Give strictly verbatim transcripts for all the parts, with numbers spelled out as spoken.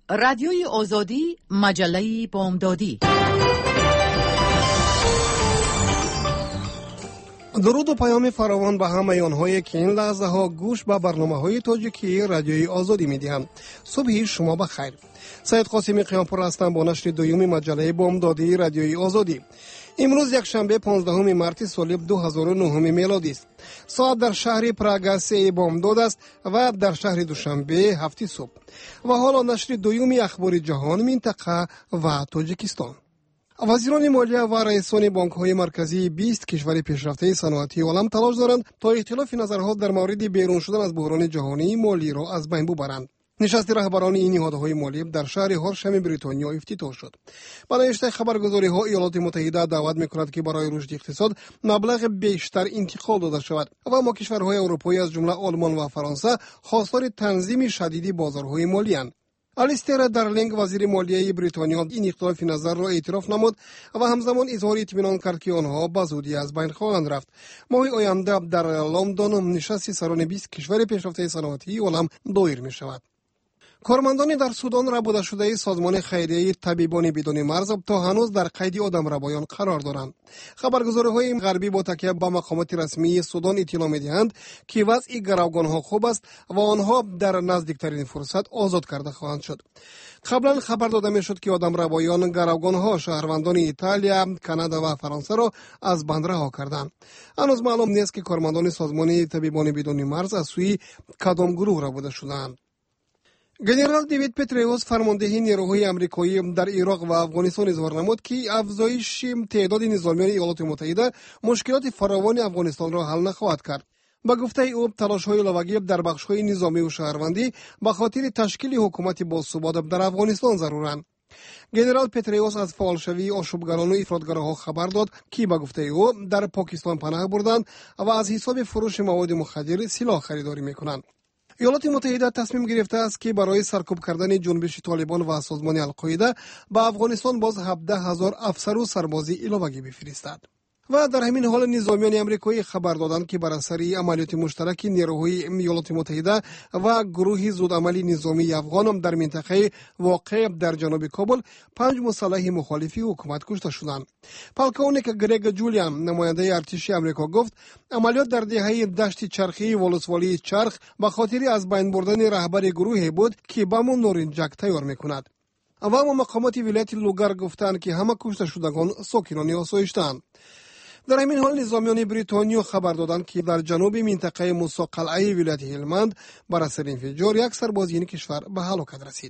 رادیوی آزادی، مجله بامدادی. درود و پیام فراوان به همه آنهایی که این لحظه ها گوش به برنامه های تاجیکی رادیوی آزادی می دهند. صبحی شما بخیر. سید قاسمی قیامپور هستم با نشر دوم مجله بامدادی رادیوی آزادی. امروز یک شنبه پانزدهم مارس سال دو هزار و نه میلادی است. ساعت در شهر پراگ سه بامداد است و در شهر دوشنبه هفت صبح. و حالا نشر دوم اخبار جهان، منطقه و تاجیکستان. وزیران مالیه و رئیسان بانک‌های مرکزی بیست کشور پیشرفته صنعتی عالم تلاش دارند تا اختلاف نظرها در مورد بیرون شدن از بحران جهانی مالی را از بین ببرند. نشست رهبران این نهادهای مالی در شهر هارشم بریتانیا افتتاح شد. با نوشته خبرگزاری‌ها ایالات متحده دعوت می‌کند که برای رشد اقتصاد مبلغ بیشتر انتقال داده شود و اما کشورهای اروپایی از جمله آلمان و فرانسه خواستار تنظیم شدیدی بازارهای مالی اند. الیستر درلینگ وزیر مالیه بریتانیا این اختلاف نظر را اعتراف نمود و همزمان اظهار اطمینان کرد که آنها به زودی از بین خواهند رفت. ماه آینده در لندن نشست سران بیست کشور پیشرفته صنعتی عالم دایر می شود. کارمندان در سودان ربوده شده سازمان خیریه طبیبان بدون مرز تا هنوز در قید آدمربایان قرار دارند. خبرگزاری‌های غربی با تکیه به مقامات رسمی سودان اطلاع می‌دهند که وضع گروگان‌ها خوب است و آنها در نزدیکترین فرصت آزاد کرده خواهند شد. قبلا خبر داده می‌شد که آدمربایان گروگان‌ها شهروندان ایتالیا، کانادا و فرانسه را از بند رها کردند. هنوز معلوم نیست که کارمندان سازمان طبیبان بدون مرز از سوی کدام گروه ربوده شدند. گنرال دیوید پتریوس فرمانده نیروهای آمریکایی در عراق و افغانستان اظهار نمود که افزایش تعداد نظامیان ایالات متحده مشکلات فراوان افغانستان را حل نخواهد کرد. با گفته او تلاش‌های لواگی در بخش‌های نظامی و شهروندی به خاطر تشکیل حکومت باثبات در افغانستان ضرورند. گنرال پتریوس از فعالشوی آشوبگران و افراطگراها خبر داد که با گفته او در پاکستان پناه بردند و از حساب فروش مواد مخدر سلاح خریداری می‌کنند. ایالات متحده تصمیم گرفته است که برای سرکوب کردن جنبش طالبان و سازمان القاعده به افغانستان باز هفده هزار افسر و سربازی علاوگی بفرستد. و در همین حال نظامیان آمریکایی خبر دادند که بر اثر عملیات مشترک نیروهای ایالات متحده و گروه زودعملی نظامی افغان در منطقه واقع در جنوب کابل پنج مسلح مخالف حکومت کشته شدند. پلکونیک گرگ جولیان نماینده ارتش آمریکا گفت عملیات در دهه دشت چرخی ولسوالی چرخ به خاطر از بین بردن رهبر گروه بود که بم و نارنجک تیار میکند. و اما مقامات ولایت لوگر گفتند که همه کشته شدگان ساکنان آسایش‌اند. در همین حال نظامیان بریتانیا خبر دادند که در جنوب منطقه موسی قلعه ولایت هلمند بر اثر انفجار یک سرباز این کشور به هلاکت رسید.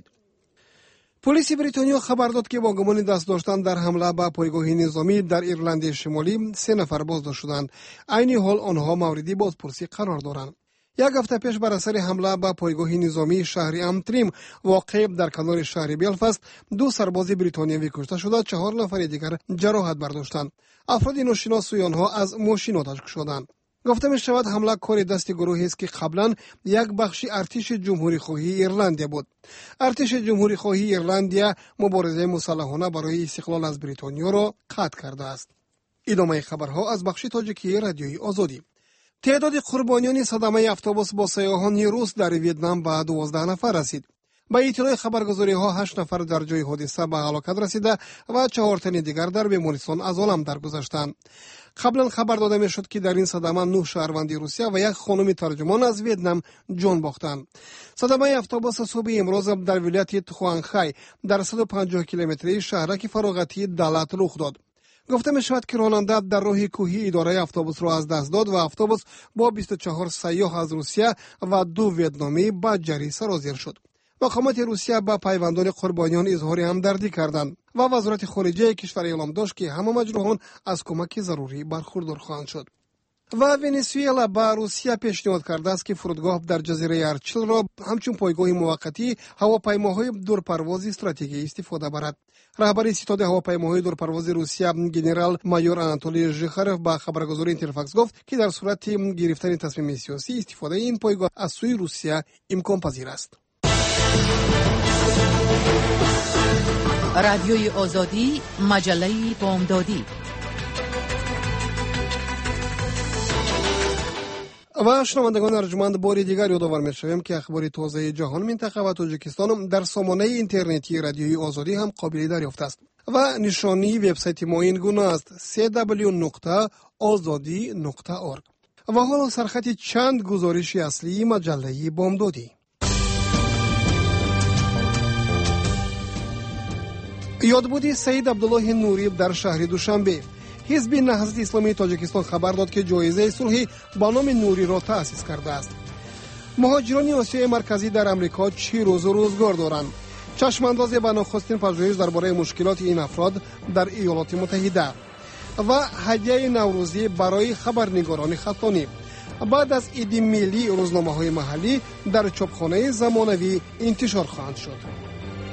پلیس بریتانیا خبر داد که با گمان دست داشتن در حمله به پایگاه نظامی در ایرلند شمالی سه نفر بازداشت شدند. عین حال آنها موردی بازپرسی قرار دارند. یک هفته پیش بر اثر حمله به پایگاه نظامی شهر امتریم واقع در کنار شهر بلفاست دو سرباز بریتانیایی کشته شده، چهار نفر دیگر جراحت برداشتند. افراد ناشناس آنها از ماشینات شدند. گفته می شود حمله کار دست گروهی است که قبلا یک بخش ارتش جمهوری خواهی ایرلندیا بود. ارتش جمهوری خواهی ایرلندیا مبارزه مسلحانه برای استقلال از بریتانیا را قطع کرده است. ادامه خبرها از بخش تاجیکی رادیوی آزادی. تعداد قربانیان صدمه اتوبوس با سیاحان روس در ویتنام به دوازده نفر رسید. با اطلاع خبرگزاری‌ها هشت نفر در جای حادثه به هلاکت رسیده و چهار تن دیگر در بیمارستان از عالم درگذشتند. قبلا خبر داده میشد که در این صدمه نه شهروند روسیه و یک خانم ترجمان از ویتنام جان باختند. صدمه اتوبوس صبح امروز در ولایت تخوانخای در صد و پنجاه کیلومتری شهرک فراغتی دلات رخ داد. گفته می شود که راننده در راه کوهی اداره اتوبوس را از دست داد و اتوبوس با بیست و چهار سیاح از روسیه و دو ویتنامی به جری سرازیر شد. مقامات روسیه با پیوندان قربانیان اظهار همدردی کردند و وزارت خارجه کشور اعلام داشت که همه مجروحان از کمک ضروری برخوردار خواهند شد. و ونزوئلا با روسیه پیشنهاد کرده است که فرودگاه در جزیره ارچل را همچون پایگاه موقتی هواپیماهای دورپرواز استراتژیکی استفاده برد. رهبر ستاد هواپیماهای دورپرواز روسیه گنرال مایور آناتولی ژخارف با خبرگزاری اینترفاکس گفت که در صورت گرفتن تصمیم سیاسی استفاده این پایگاه از سوی روسیه امکان پذیر است. رادیوی آزادی، مجله بامدادی. و شنوندگان ارجمند، باری دیگر یادآور می‌شویم که اخبار تازه جهان، منطقه و تاجیکستان در سامانه اینترنتی رادیوی آزادی هم قابل دریافت است و نشانی وبسایت ما این گونه است: دبلیو دبلیو دبلیو نقطه آزادی نقطه اورگ. و حالا سرخط چند گزارش اصلی مجله بامدادی. یادبودی سید عبدالله نوری در شهر دوشنبه. حزب نهضت اسلامی تاجیکستان خبر داد که جایزه صلح با نام نوری را تأسیس کرده است. مهاجران آسیای مرکزی در امریکا چه روز و روزگار دارند؟ چشمانداز به نخستین پژوهش درباره مشکلات این افراد در ایالات متحده و هدیه نوروزی برای خبرنگاران خطانی. بعد از عید ملی، روزنامه‌های محلی در چاپخانه زمانوی انتشار خواهند شد.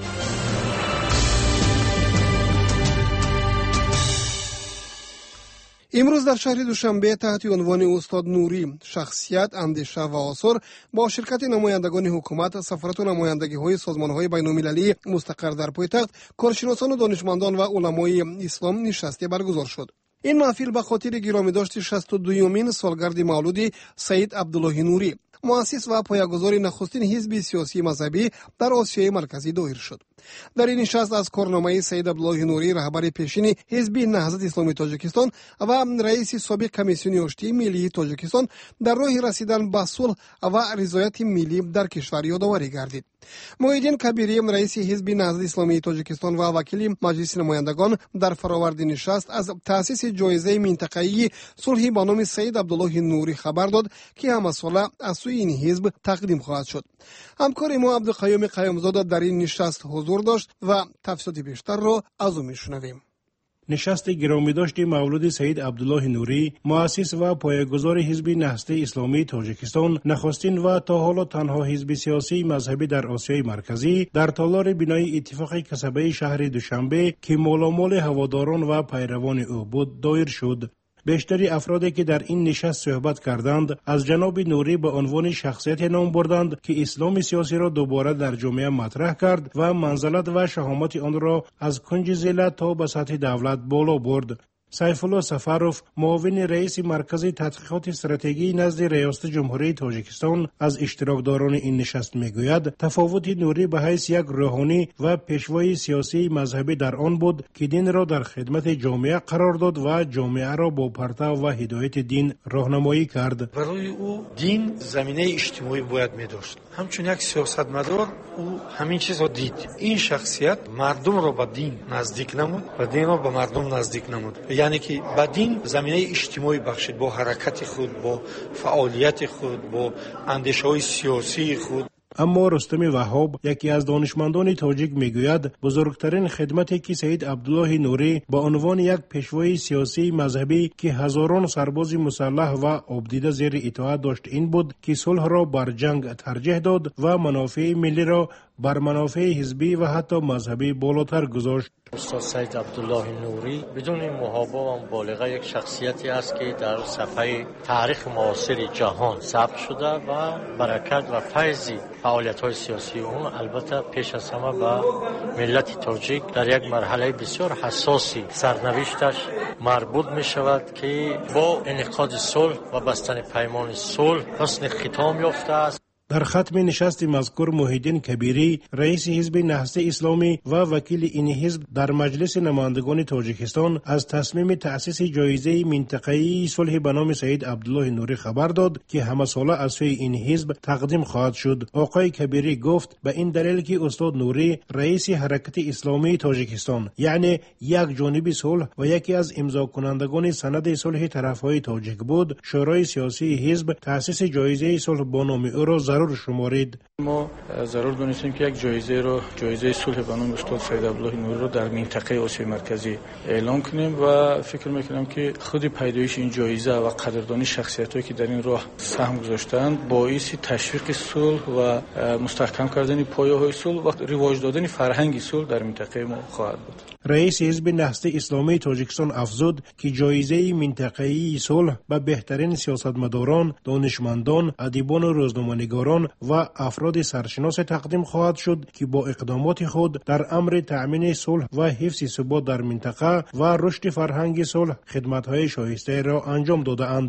امروز در شهر دوشنبه تحت عنوان استاد نوری، شخصیت، اندیشه و آثار با شرکت نمایندگان حکومت، سفارت و نمایندگی‌های سازمان‌های بین‌المللی مستقر در پایتخت، کارشناسان و دانشمندان و علمای اسلام نشستی برگزار شد. این محفل به خاطر گرامیداشت شصت و دومین سالگرد مولود سید عبدالله نوری، مؤسس و پایه‌گذار نخستین حزب سیاسی مذهبی در آسیای مرکزی دایر شد. در این نشست از کارنامه سید عبدالله نوری، رهبر پیشین حزب نهضت اسلامی تاجیکستان و رئیس سابق کمیسیون آشتی ملی تاجیکستان در راه رسیدن به صلح و رضایت ملی در کشور یادآوری گردید. محیدین کبیری، رئیس حزب نهضت اسلامی تاجیکستان و وکیل مجلس نمایندگان در فراورد نشست از تأسیس جایزه منطقه‌ای صلح با نام سید عبدالله نوری خبر داد که همه ساله از سوی این حزب تقدیم خواهد شد. همکار ما عبدالقیوم قیامزاده در این نشست حضور داشت و تفصیلات بیشتر را از او میشنویم. نشست گرامی داشت مولود سید عبدالله نوری، مؤسس و پایه‌گذار حزب نهضت اسلامی تاجیکستان، نخستین و تا حالا تنها حزب سیاسی مذهبی در آسیای مرکزی، در تالار بنای اتفاق کسبه شهر دوشنبه که مالامال هواداران و پیروان او بود دایر شد. بیشتری افرادی که در این نشست صحبت کردند از جناب نوری به عنوان شخصیت نام بردند که اسلام سیاسی را دوباره در جامعه مطرح کرد و منزلت و شهامت آن را از کنج ذلت تا به سطح دولت بالا برد. سیف الله سفروف، معاون رئیس مرکز تحقیقات استراتژی نزد ریاست جمهوری تاجیکستان، از اشتراکداران این نشست میگوید تفاوت نوری به حیث یک روحانی و پیشوای سیاسی مذهبی در آن بود که دین را در خدمت جامعه قرار داد و جامعه را با پرتو و هدایت دین راهنمایی کرد. برای او دین زمینه اجتماعی باید می‌داشت. همچون یک سیاستمدار او همین چیز را دید. این شخصیت مردم را به دین نزدیک نمود و دین را به مردم نزدیک نمود. یعنی که با دین زمینه اجتماعی بخشید، با حرکت خود، با فعالیت خود، با اندیشه‌های سیاسی خود. اما رستم وهاب، یکی از دانشمندان تاجیک، میگوید بزرگترین خدمتی که سید عبدالله نوری با عنوان یک پیشوای سیاسی مذهبی که هزاران سرباز مسلح و آبدیده زیر اطاعت داشت این بود که صلح را بر جنگ ترجیح داد و منافع ملی را بر منافع حزبی و حتی مذهبی بالاتر گذاشت. استاد سید عبدالله نوری بدون محابا و مبالغه یک شخصیتی است که در صفحه تاریخ معاصر جهان ثبت شده و برکت و فیض فعالیت‌های سیاسی اون البته پیش از همه به ملت تاجیک در یک مرحله بسیار حساسی سرنوشتش مربوط می شود که با انعقاد صلح و بستن پیمان صلح حسن ختام یافته است. در ختم نشست مذکور محیدین کبیری، رئیس حزب نهضت اسلامی و وکیل این حزب در مجلس نمایندگان تاجیکستان، از تصمیم تأسیس جایزه منطقه‌ای صلح به نام سید عبدالله نوری خبر داد که همه ساله از سوی این حزب تقدیم خواهد شد. آقای کبیری گفت به این دلیل که استاد نوری رئیس حرکت اسلامی تاجیکستان، یعنی یک جانبی صلح و یکی از امضا کنندگان سند صلح طرفهای تاجیک بود، شورای سیاسی حزب تأسیس جایزه صلح با نام او را ضرور شمارید. ما ضرور دونستیم که یک جایزه رو جایزه صلح به نام استاد سید عبدالله نوری رو در منطقه آسیای مرکزی اعلام کنیم و فکر میکنم که خود پیدایش این جایزه و قدردانی شخصیتایی که در این راه سهم گذاشتند باعث تشویق صلح و مستحکم کردن پایه‌های صلح و رواج دادن فرهنگ صلح در منطقه ما خواهد بود. رئیس حزب نهضت اسلامی تاجیکستان افزود که جایزه منطقه‌ای صلح به بهترین سیاستمداران، دانشمندان، ادیبان و روزنامه‌نگاران و افراد سرشناس تقدیم خواهد شد که با اقدامات خود در امر تأمین صلح و حفظ ثبات در منطقه و رشد فرهنگ صلح خدمت‌های شایسته را انجام داده‌اند.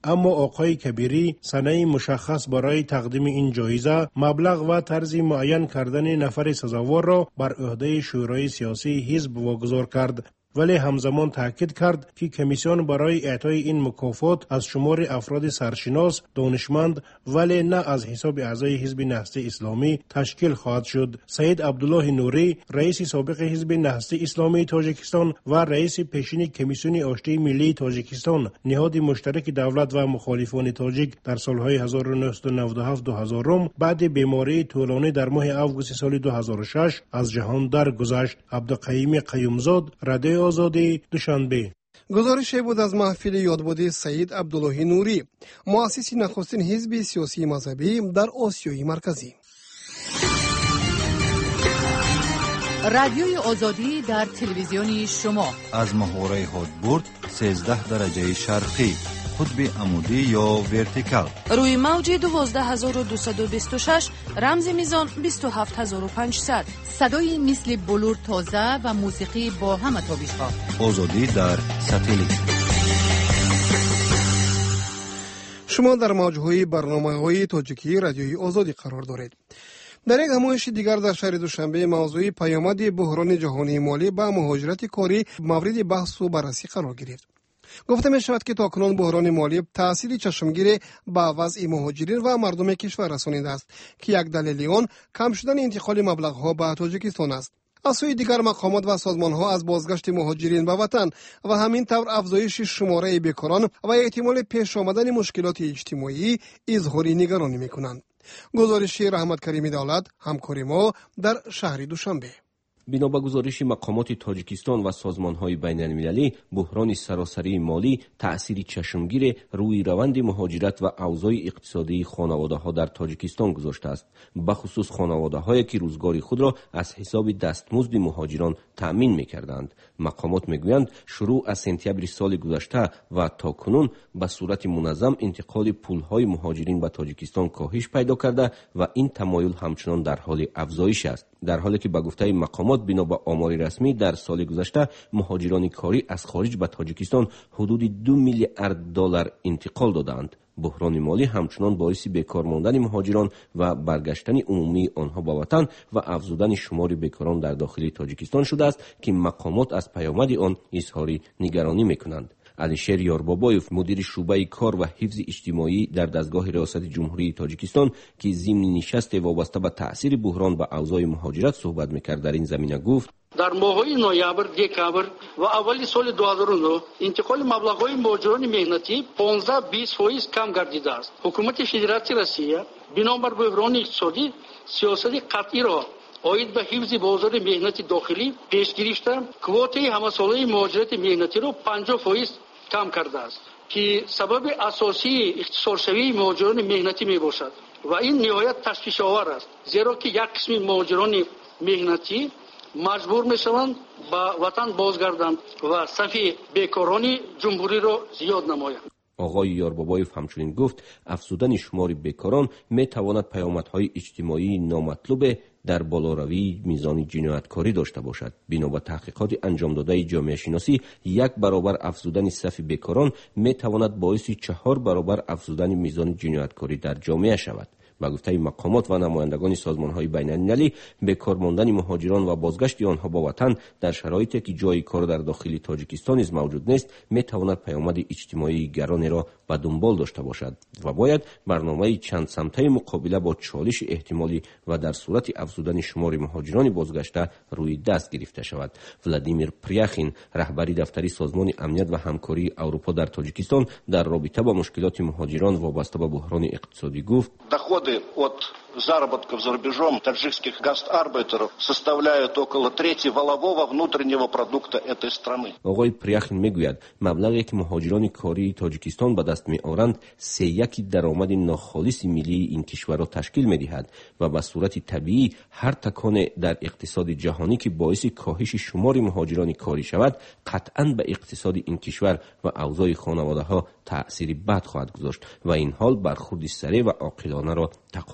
اما آقای کبیری سنه مشخص برای تقدیم این جایزه، مبلغ و طرز معین کردن نفر سزاوار را بر عهده شورای سیاسی حزب واگذار کرد. ولی همزمان تاکید کرد که کمیسیون برای اعطای این مکافات از شمار افراد سرشناس، دانشمند ولی نه از حساب اعضای حزب نهضت اسلامی تشکیل خواهد شد. سید عبدالله نوری، رئیس سابق حزب نهضت اسلامی تاجیکستان و رئیس پیشین کمیسیون آشتی ملی تاجیکستان، نهاد مشترک دولت و مخالفان تاجیک در سالهای هزار و نهصد و نود و هفت تا دو هزار بعد بیماری طولانی در ماه آگوست سال دو هزار و شش از جهان درگذشت. عبدالقیوم قیومزاد، رادیو آزادی، دوشنبه. گزارش بود از محفل یادبود سید عبدالله نوری، مؤسس نخستین حزب سیاسی مذهبی در آسیای مرکزی. رادیوی آزادی در تلویزیون شما از محوره هادبورد سیزده درجه شرقی، قطب عمودی یا ورتیکال، روی موج دوازده هزار و دویست و بیست و شش، رمز میزان بیست و هفت هزار و پانصد. صدای مثل بلور تازه و موسیقی با همه تابش‌ها. آزادی در ساتلیت. شما در موج‌های برنامه‌های تاجیکی رادیوی آزادی قرار دارید. در یک همایش دیگر در شهر دوشنبه موضوع پیامد بحران جهانی مالی با مهاجرت کاری مورد بحث و بررسی قرار گرفت. گفته می شود که تاکنون بحران مالی تأثیر چشمگیر با وضع مهاجرین و مردم کشور رسانیده است که یک دلیل آن کم شدن انتقال مبلغ‌ها به تاجیکستان است. از سوی دیگر مقامات و سازمان‌ها از بازگشت مهاجرین به وطن و همین طور افزایش شماره بیکاران و احتمال پیش آمدن مشکلات اجتماعی اظهار نگرانی می‌کنند. گزارش رحمت کریمی دولت، همکار ما در شهر دوشنبه. بنا به گزارش مقامات تاجیکستان و سازمان‌های بین‌المللی، بحران سراسری مالی تأثیر چشمگیر روی روند مهاجرت و اوضاع اقتصادی خانواده‌ها در تاجیکستان گذاشته است، به خصوص خانواده‌هایی که روزگار خود را از حساب دستمزد مهاجران تأمین می‌کردند. مقامات می‌گویند شروع از سپتامبر سال گذشته و تاکنون به صورت منظم انتقال پول‌های مهاجرین به تاجیکستان کاهش پیدا کرده و این تمایل همچنان در حال افزایش است، در حالی که به گفته مقامات بنا به آمار رسمی در سال گذشته مهاجران کاری از خارج به تاجیکستان حدود دو میلیارد دلار انتقال دادند. بحران مالی همچنان باعث بیکار ماندن مهاجران و برگشتن عمومی آنها به وطن و افزودن شمار بیکاران در داخل تاجیکستان شده است که مقامات از پیامد آن اظهار نگرانی می‌کنند. علیشیر یاربابایف، مدیر شعبه کار و حفظ اجتماعی در دستگاه ریاست جمهوری تاجیکستان که ضمن نشست وابسته به تأثیر بحران و اوضاع مهاجرت صحبت می‌کرد، در این زمینه گفت: در ماه‌های نوامبر، دکامبر و اوایل سال دو هزار و نه انتقال مبلغ‌های مهاجران مهنتی پانزده تا بیست درصد کم گردیده است. حکومت فدراسیون روسیه بنابر بحران اقتصادی سیاست قطعی را آید به حفظ بازار مهنتی داخلی پیش گرفته کوته همساله مهاجرت مهنتی را پنجاه درصد کم کرده است که سبب اساسی اختصارشوی مهاجران مهنتی می باشد و این نهایت تشویش آور است، زیرا که یک قسم مهاجران مهنتی مجبور می شوند به وطن بازگردند و صف بیکاران جمهوری را زیاد نمایند. آقای یاربابایف همچنین گفت افزودن شمار بیکاران می تواند پیامدهای اجتماعی نامطلوب در بالاروی میزان جنایتکاری داشته باشد. بنا به تحقیقات انجام داده جامعه شناسی، یک برابر افزودن صف بیکاران می تواند باعث چهار برابر افزودن میزان جنایتکاری در جامعه شود. با گفته مقامات و نمایندگان سازمان‌های بین‌المللی، بیکار ماندن مهاجران و بازگشت آنها به وطن در شرایطی که جای کار در داخل تاجیکستان نیز موجود نیست، می‌تواند پیامد اجتماعی گرانی را به دنبال داشته باشد و باید برنامه چند سمته مقابله با چالش احتمالی و در صورت افزودن شمار مهاجران بازگشته روی دست گرفته شود. ولادیمیر پریاخین، رهبر دفتر سازمان امنیت و همکاری اروپا در تاجیکستان، در رابطه با مشکلات مهاجران وابسته به بحران اقتصادی گفت: доходы от заработков за рубежом таджикских гастарбайтеров составляют около трети валового внутреннего продукта этой страны. آقای پریاخین میگوید مبلغی که مهاجران کاری تاجیکستان به دست میآورند سه یکی درآمد ناخالص ملی این کشور را تشکیل میدهد و به صورت طبیعی هر تکان در اقتصاد جهانی که باعث کاهش شمار مهاجران کاری شود قطعاً به اقتصاد این کشور و اوضاع خانواده‌ها تأثیر بد خواهد گذاشت و این حال برخورد سریع و عاقلانه را تقاضا میکند.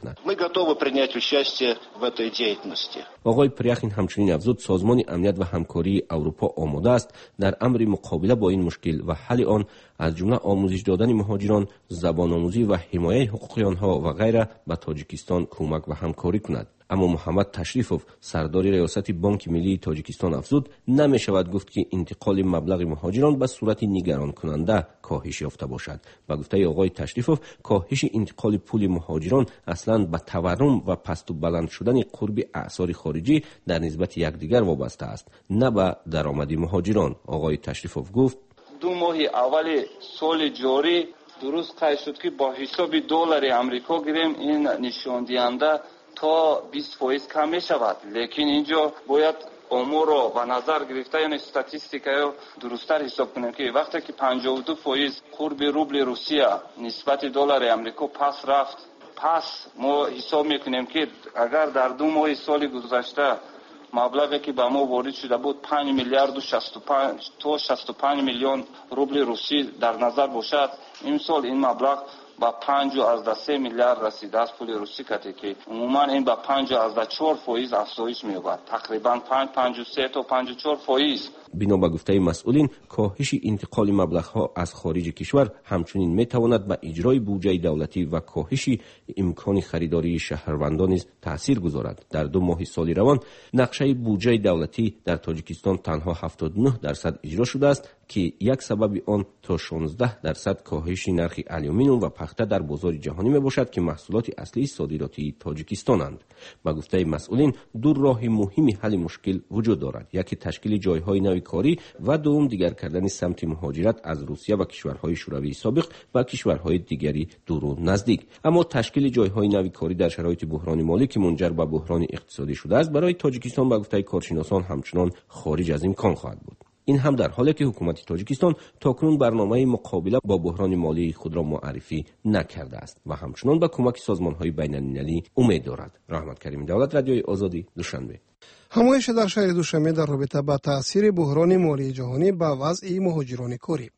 کند. Мы готовы принять участие в этой деятельности. آقای پریاخین همچنین افزود سازمان امنیت و همکاری اروپا آماده است در امر مقابله با این مشکل و حل آن از جمله آموزش دادن مهاجران، زبان آموزی و حمایت حقوق آنها و غیره به تاجیکستان کمک و همکاری کند. اما محمد تشریفوف سردار ریاست بانک ملی تاجیکستان افزود نمی شود گفت که انتقال مبلغ مهاجران به صورت نگران کننده کاهش یافته باشد. با گفته آقای تشریفوف کاهش انتقال پول مهاجران اصلا به تورم و پست و بلند شدن قرب اعصار خارجی در نسبت یکدیگر وابسته است، نه به درآمد مهاجران. آقای تشریفوف گفت دو ماه اول سال جاری درست قید شد که با حساب دلار آمریکا گیریم این نشان دهنده تا بیست فیصد کم می شود، لیکن اینجا باید امور رو به نظر گرفته یعنی استاتستیکا رو درست‌تر حساب کنیم که وقتی که پنجاه و دو فیصد قرب روبل روسیه نسبت دلار آمریکا پس رفت، پس ما حساب میکنیم که اگر در دو ماه سال گذشته مبلغی که به ما وارد شده بود پنج میلیارد و شصت و پنج تا شصت و پنج میلیون روبل روسی در نظر باشد، این سال این مبلغ با پنج و از سه میلیارد رسیده است پول روسی کتی که عموما این با پنج و از چهار فیصد افزایش می‌یابد، تقریبا پنج پنج و سه تا پنج و چهار فیصد. بنا به گفته مسئولین کاهش انتقال مبلغ‌ها از خارج کشور همچنین می‌تواند به اجرای بودجه دولتی و کاهش امکان خریداری شهروندان نیز تأثیر گذارد. در دو ماه سال روان نقشه بودجه دولتی در تاجیکستان تنها هفتاد و نه درصد اجرا شده است که یک سبب آن تا شانزده درصد کاهش نرخ آلومینیوم و پخته در بازار جهانی میباشد که محصولات اصلی صادراتی تاجیکستانند. با گفته مسئولین دو راه مهم حل مشکل وجود دارد، یکی تشکیل جایهای نو کاری و دوم دیگر کردن سمت مهاجرت از روسیه و کشورهای شوروی سابق و کشورهای دیگری دور و نزدیک. اما تشکیل جایهای نو کاری در شرایط بحران مالی که منجر به بحران اقتصادی شده است برای تاجیکستان با گفته کارشناسان همچنان خارج از امکان خواهد بود. این هم در حالی که حکومت تاجیکستان تاکنون برنامه مقابله با بحران مالی خود را معرفی نکرده است و همچنان به کمک سازمان‌های بین‌المللی امید دارد. رحمت کریم دولت، رادیوی آزادی، دوشنبه. همایش در شهر دوشنبه در رابطه با تاثیر بحران مالی جهانی به وضع مهاجران کاری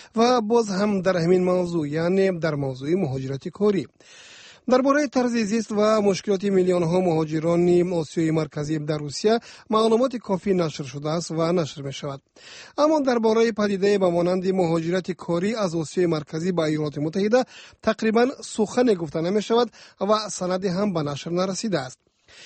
و باز هم در همین موضوع، یعنی در موضوع مهاجرت کاری، درباره طرز زیست و مشکلات میلیون ها مهاجران آسیای مرکزی در روسیه معلومات کافی نشر شده است و نشر می شود. اما درباره پدیده به مانند مهاجرت کاری از آسیای مرکزی به ایالات متحده تقریبا سخن گفته نمی شود و سندی هم به نشر نرسیده است.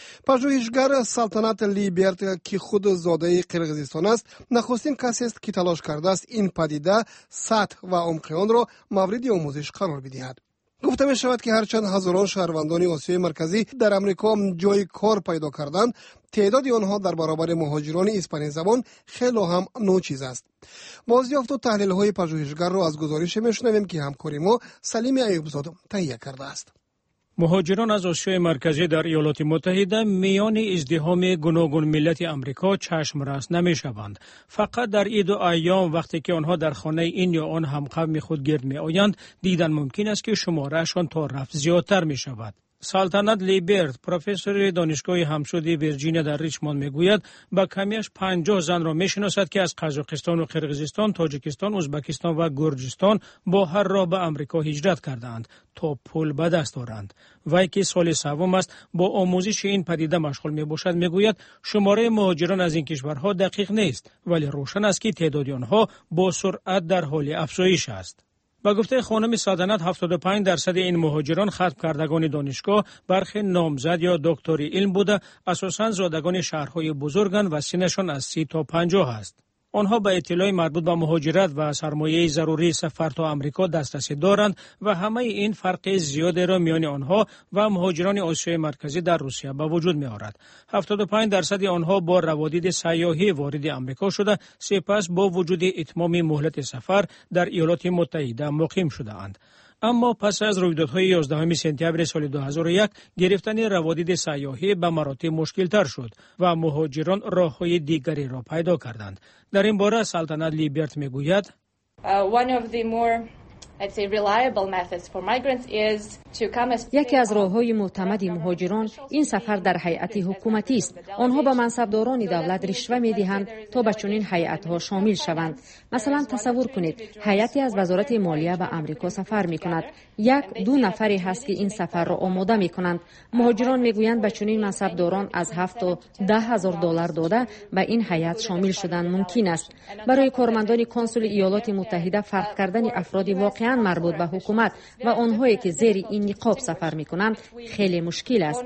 پژوهشگر سلطنت لیبرت که خود زاده قرقیزستان است، نخستین کسی است که تلاش کرده است این پدیده سطح و عمق آن را مورد آموزش قرار بدهد. گفته می شود که هرچند هزاران شهروندان آسیای مرکزی در امریکا جای کار پیدا کردند، تعداد آنها در برابر مهاجران اسپانیایی زبان خیلی هم ناچیز است. بازیافت و تحلیل های پژوهشگر را از گزارش میشنویم که همکار ما سلیم ایوبزاده تهیه کرده است. مهاجران از آسیای مرکزی در ایالات متحده میان ازدحام گوناگون ملت امریکا چشم راست نمی شوند. فقط در عید و ایام وقتی که آنها در خانه این یا آن همقوم خود گرد می آیند، دیدن ممکن است که شمارهشان تا رفت زیادتر می شود. سلطنت لیبرت، پروفسور دانشگاه همسود ویرجینیا در ریچموند میگوید با کمیش پنجاه زن را میشناسد که از قزاقستان و قرقیزستان، تاجیکستان، ازبکستان و گرجستان با هر راه به امریکا هجرت کردند تا پول به دست آورند. وی که سال سوم است با آموزش این پدیده مشغول می باشد میگوید شماره مهاجران از این کشورها دقیق نیست، ولی روشن است که تعداد آنها با سرعت در حال افزایش است. با گفته خانم سلطنت هفتاد و پنج درصد این مهاجران ختم کردگان دانشگاه، برخی نامزد یا دکتری علم بوده، اساساً زادگان شهرهای بزرگند و سنشان از سی تا پنجاه است. آنها به اطلاع مربوط به مهاجرت و سرمایه ضروری سفر تا امریکا دسترسی دارند و همه این فرق زیاد را میان آنها و مهاجران آسیای مرکزی در روسیه به وجود می آورد. هفتاد و پنج درصد آنها با روادید سیاحی وارد امریکا شده، سپس با وجود اتمام مهلت سفر در ایالات متحده مقیم شده اند. اما پس از رویدادهای یازدهم سپتامبر سال دو هزار و یک گرفتن روادید سیاحی به مراتب مشکل تر شد و مهاجران راههای دیگری را پیدا کردند. در این باره سلطنت لیبرت میگوید یکی از راه‌های معتمد مهاجران این سفر در هیئت حکومتی است. آنها به منصبداران دولت رشوه می‌دهند تا به چنین هیئت‌ها شامل شوند. مثلا تصور کنید هیئتی از وزارت مالیه به امریکا سفر می‌کند. یک دو نفری هست که این سفر را آماده می کنند. مهاجران می گویند به چنین منصبداران از هفت تا ده هزار دلار داده به این هیئت شامل شدن ممکن است. برای کارمندان کنسول ایالات متحده فرق کردن افراد واقعا مربوط به حکومت و آنهایی که زیر این نقاب سفر می کنند خیلی مشکل است.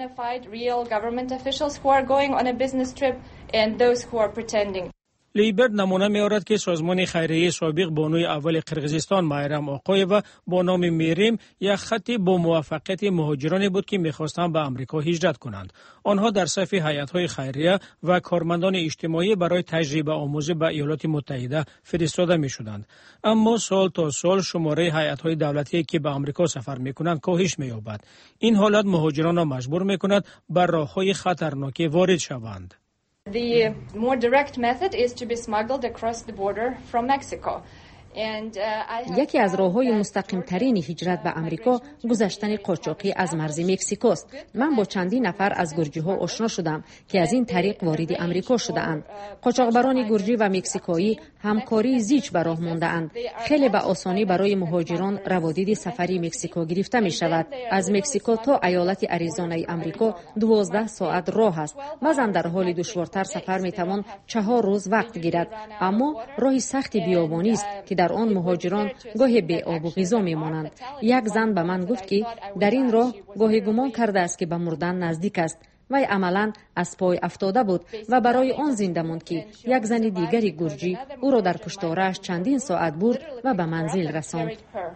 لیبرت نمونه می آورد که سازمان خیریه سابق بانوی اول قرقیزستان مایرام آقایوا با نام میریم یک خطی با موفقیت مهاجرانی بود که می‌خواستند به آمریکا هجرت کنند. آنها در صف هیئت‌های خیریه و کارمندان اجتماعی برای تجربه آموزی به ایالات متحده فرستاده می‌شدند. اما سال تا سال شماره هیئت‌های دولتی که به آمریکا سفر می‌کنند کاهش می‌یابد. این حالت مهاجران را مجبور می‌کند بر راه‌های خطرناک وارد شوند. The more direct method is to be smuggled across the border from Mexico. یکی از راه‌های مستقیم ترین هجرت به آمریکا گذشتن قاچاقی از مرز مکزیکو است. من با چندین نفر از گرجی‌ها آشنا شدم که از این طریق وارد آمریکا شده‌اند. قاچاقبران گرجی و مکزیکایی همکاری زیچ به راه مانده‌اند. خیلی به آسانی برای مهاجران روادید سفری مکزیکو گرفته می‌شود. از مکزیکو تا ایالت آریزونای آمریکا دوازده ساعت راه است. بعضا در حال دشوارتر سفر می‌توان چهار روز وقت گیرد، اما راه سخت بیابانی است که در آن مهاجران گاهی بی آب و غذا میمانند. یک زن به من گفت که در این راه گاهی گمان کرده است که به مردن نزدیک است. وی عملاً از پای افتاده بود و برای آن زنده ماند که یک زن دیگری گرجی او را در پشتواره‌اش چندین ساعت برد و به منزل رساند.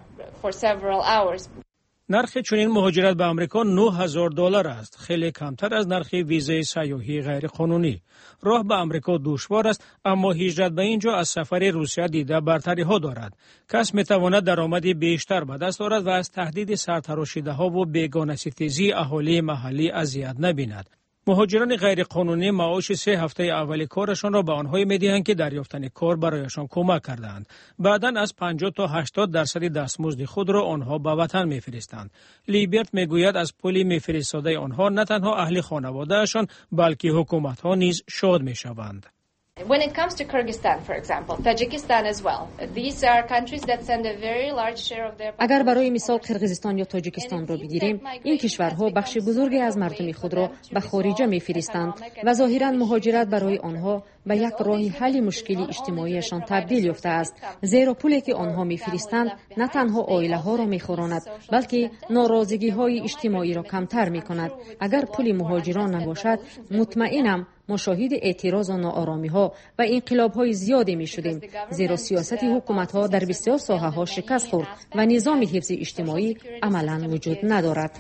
نرخ چنین مهاجرت به آمریکا نه هزار دلار است، خیلی کمتر از نرخ ویزای سیاحی غیر قانونی. راه به آمریکا دشوار است، اما هجرت به اینجا از سفر روسیه دیده برتری ها دارد. کس می تواند درآمدی بیشتر به دست آورد و از تهدید سرتراشیده ها و بیگانه ستیزی اهالی محلی اذیت نبیند. مهاجران غیر قانونی معاش سه هفته اول کارشان را به آنهایی می‌دهند که دریافتن کار برایشان کمک کردند. بعداً از پنجاه تا هشتاد درصد دستمزد خود را آنها به وطن می‌فرستند. لیبرت میگوید از پول می‌فرستاده آنها نه تنها اهل خانواده‌شان بلکه حکومت‌ها نیز شاد می‌شوند. When it comes to Kyrgyzstan, for example, Tajikistan as well, these are countries that send a very large share of their. اگر برای مثال قرقیزستان یا تاجیکستان را بگیریم، این کشورها بخش بزرگی از مردم خود را به خارج می‌فرستند و ظاهراً مهاجرت برای آنها به یک راه حل مشکلی اجتماعیشان تبدیل یافته است. زیرا پولی که آنها می‌فرستند نه تنها عائله‌ها را می‌خوراند، بلکه ناراضگی‌های اجتماعی را کمتر می‌کند. اگر پول مهاجران نباشد، مطمئنم مشاهد اعتراض و ناآرامی‌ها و انقلاب‌های زیادی می‌شدیم، زیرا سیاست حکومت‌ها در بسیار ساحه‌ها شکست خورد و نظام حفظ اجتماعی عملاً وجود ندارد.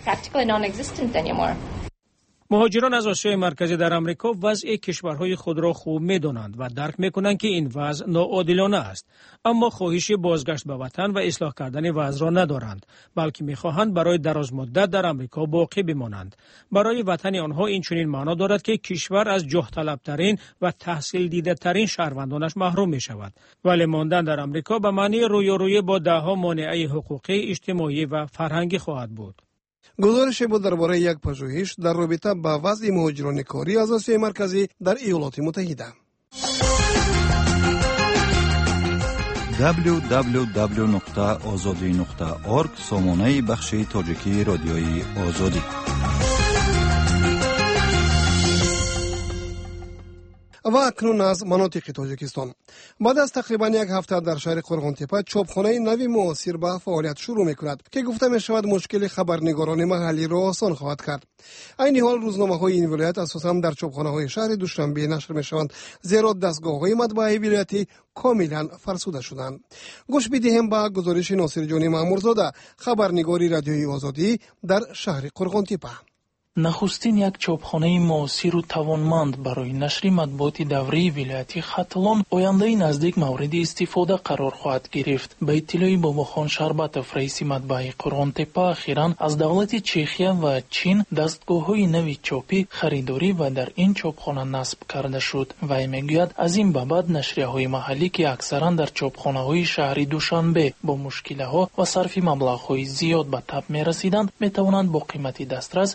مهاجران از آسیای مرکزی در آمریکا وضع کشورهای خود را خوب می‌دانند و درک می‌کنند که این وضع ناعادلانه است، اما خواهش بازگشت به وطن و اصلاح کردن وضع را ندارند، بلکه می‌خواهند برای دراز مدت در آمریکا باقی بمانند. برای وطن آنها این چنین معنا دارد که کشور از جاه طلب‌ترین و تحصیل دیده‌ترین شهروندانش محروم می‌شود، ولی ماندن در آمریکا به معنی رویارویی با ده‌ها مانع حقوقی، اجتماعی و فرهنگی خواهد بود. گزارش بود درباره یک پژوهش در رابطه با وضع مهاجران کاری از آسیای مرکزی در ایالات متحده. دبلیو دبلیو دبلیو نقطه آزادی نقطه اورگ سامانه بخش تاجیکی رادیوی آزادی. و اکنون از مناطق تاجیکستان. بعد از تقریبا یک هفته در شهر قرغانتپه چاپخانه نوی معاصر به فعالیت شروع می‌کند که گفته می‌شود مشکل خبرنگاران محلی را آسان خواهد کرد. عین حال روزنامه‌های این ولایت اساساً در چاپخانه‌های شهر دوشنبه نشر می‌شوند، زیرا دستگاه‌های مطبعه ولایتی کاملاً فرسوده شدند. گوش بدهیم به گزارش ناصر جان مامورزاده، خبرنگاری رادیوی آزادی در شهر قرغانتپه. نخستین یک چاپخانه معاصر و توانمند برای نشر مطبوعات دوره ولایتی ختلان آینده نزدیک مورد استفاده قرار خواهد گرفت. به اطلاع باباخان شربتوف رئیس مطبعه قرغانتپه اخیراً از دولت چخیه و چین دستگاه‌های نوی چاپی خریداری و در این چاپخانه نصب کرده شد. وی میگوید از این به بعد نشریه‌های محلی که اکثراً در چاپخانه‌های شهر دوشنبه با مشکل‌ها و صرف مبلغ‌های زیاد به تب می‌رسیدند می‌توانند با قیمت دسترس و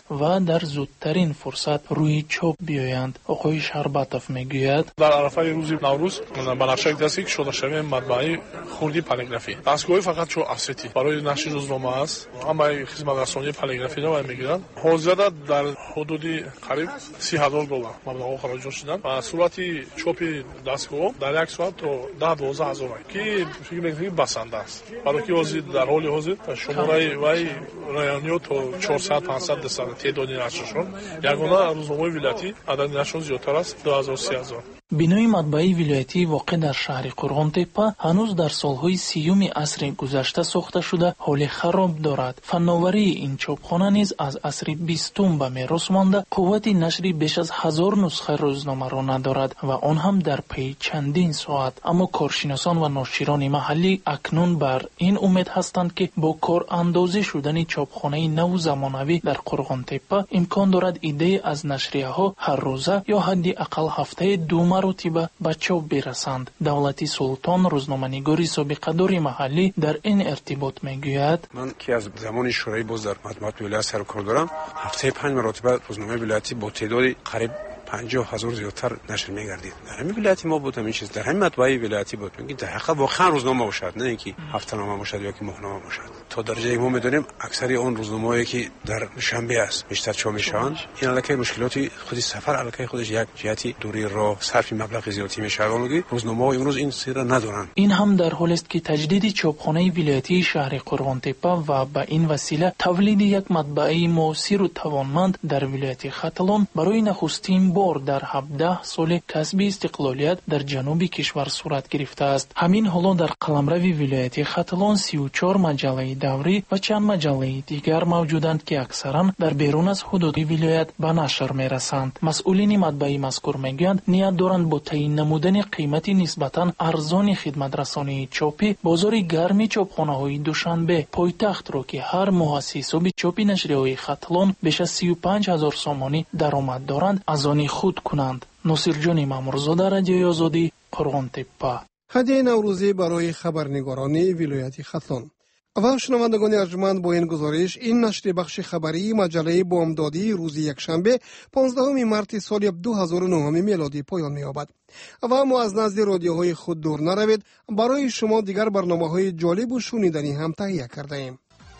در زودترین فرصت روی چوب بیایند. آقای شرباتов میگوید در عرفه روز نوروز بنفشه دستی شده شوی مطبعه خردی پالیگرافی دستگاه فقط چو افسیتی برای نشر روزنامه است، اما خدمت رسانی پالیگرافی را میگیرند. حاضر در حدود قریب سی هزار دلار مبلغ خراج شدن و صورت چوب دستگاه در یک ساعت تا ده دوازده هزار که فکر میکنم بسنده است. برای که حاضر در حال حاضر شماره وای رایانیو تا چهارصد پانصد دستان تعدادی نشر شد. یگانه روزنامه ولایتی عدد نشر زیادتر است، دو هزار سه هزار. بینای مطبعه ولایتی واقع در شهر قرغان تپه هنوز در سالهای سیوم عصر گذشته ساخته شده حال خراب دارد. فناوری این چوبخانه نیز از عصر بیستم به میراث مانده قوت نشری بیش از هزار نسخه روزنامه را ندارد و آن هم در پی چندین ساعت. اما کارشناسان و ناشران محلی اکنون بر این امید هستند که با کار اندازی شدن چوبخانه نو زمانوی در قرغان تپه امکان دارد ایده از نشریه ها هر روزه یا حدی اقل هفته دو مرتبه به چوب برسند. دولتی سلطان روزنامه‌نگاری سابقه‌دار محلی در این ارتباط میگوید من که از زمان شورای باز در مطبوعات ولایت سر کار دارم، هفته پنج مرتبه روزنامه ولایتی با تعداد قریب پنجاه هزار زیادتر نشر می‌گردید. در همین ولایتی ما بود، همین چیز در همین مطبعه ولایتی بود. میگه در حقیقت واقعا روزنامه باشد، نه اینکه هفته نامه باشد یا که ماهنامه باشد. تا درجه ما می‌دونیم اکثر آن روزنامه‌ای که در شنبه است بیشتر چاپ میشوند. این علاقه مشکلاتی خودی سفر علاقه خودش یک جهتی دوری راه صرف مبلغ زیادی می‌شوند. روزنامه‌ها امروز این سیر ندارند. این هم در حالی است که تجدید چاپخانه ولایتی شهر قرغان تپه و به این وسیله تولید یک مطبعه موثر و توانمند در ولایت ختلان برای نخستین بار در هفده سال کسب استقلالیت در جنوب کشور صورت گرفته است. همین حالا در قلمرو ولایت ختلان سی و چهار مجله دوری و چند مجله دیگر موجودند که اکثرا در بیرون از حدود ولایت به نشر میرسند. مسئولین مطبعه مذکور میگویند نیت دارند با تعیین نمودن قیمت نسبتا ارزان خدمت رسانی چاپی بازار گرم چاپخانه‌های دوشنبه پایتخت را که هر ماه از حساب چاپ نشریه‌های ختلان بیش از سی و پنج هزار سامانی درآمد دارند از آن خود کنند. ناصرجان مامورزاده، رادیوی آزادی، قرغان تپه. هدیه نوروزی برای خبرنگاران ولایت ختلان. و شنوندگان ارجمند، با این گزارش این نشر بخش خبری مجله بامدادی روز یکشنبه پانزدهم مارس سال دو هزار و نه میلادی پایان می‌یابد. و ما از نزد رادیوهای خود دور نروید، برای شما دیگر برنامه‌های جالب و شنیدنی هم تهیه کرده ایم.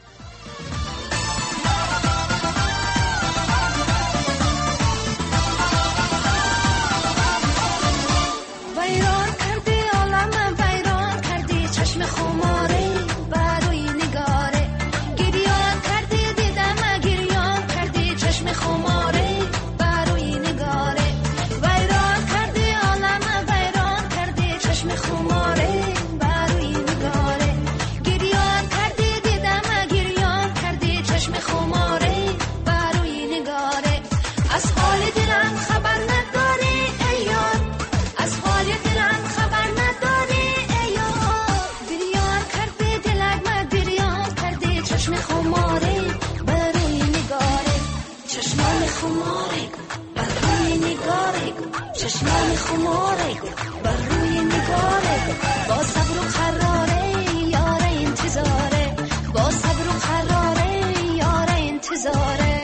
چشمان خماره بر روی نگاره با صبر و قراره یار انتظاره با صبر و قراره یار انتظاره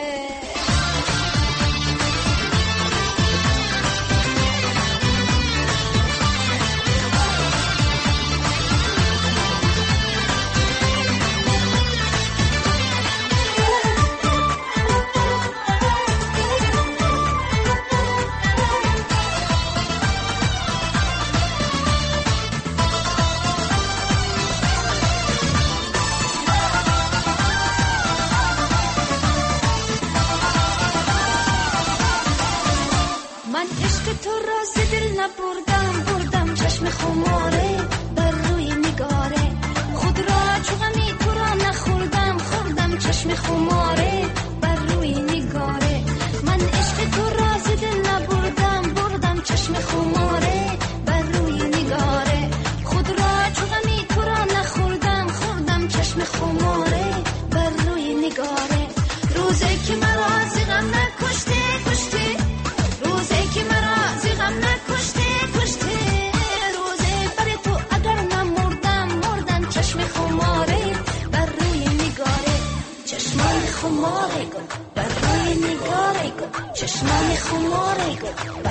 خماره قراره